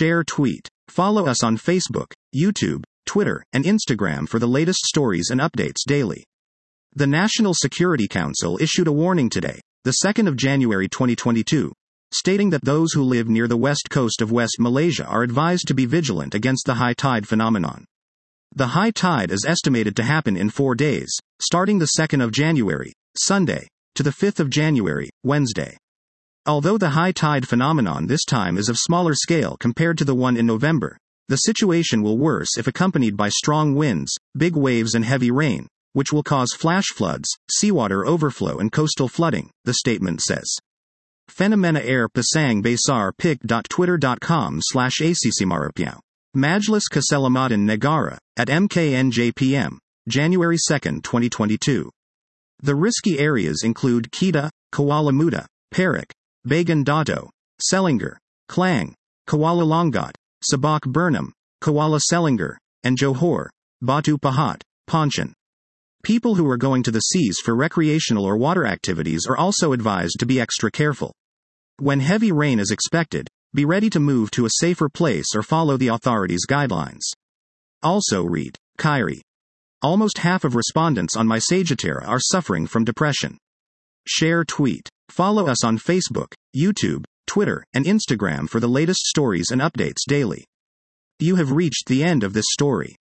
Share tweet. Follow us on Facebook, YouTube, Twitter, and Instagram for the latest stories and updates daily. The National Security Council issued a warning today, the 2nd of January 2022, stating that those who live near the west coast of West Malaysia are advised to be vigilant against the high tide phenomenon. The high tide is estimated to happen in 4 days, starting the 2nd of January, Sunday, to the 5th of January, Wednesday. Although the high tide phenomenon this time is of smaller scale compared to the one in November, the situation will worse if accompanied by strong winds, big waves and heavy rain, which will cause flash floods, seawater overflow and coastal flooding, the statement says. Fenomena air pasang besar pic.twitter.com/accsimarapiao. Majlis Keselamatan Negara, at MKNJPM, January 2, 2022. The risky areas include Kedah, Kuala Muda, Perak, Bagan Dato, Selangor, Klang, Kuala Langat, Sabak Burnham, Kuala Selangor, and Johor, Batu Pahat, Pontian. People who are going to the seas for recreational or water activities are also advised to be extra careful. When heavy rain is expected, be ready to move to a safer place or follow the authorities' guidelines. Also read, Kyrie. Almost half of respondents on MySagittara are suffering from depression. Share tweet. Follow us on Facebook, YouTube, Twitter, and Instagram for the latest stories and updates daily. You have reached the end of this story.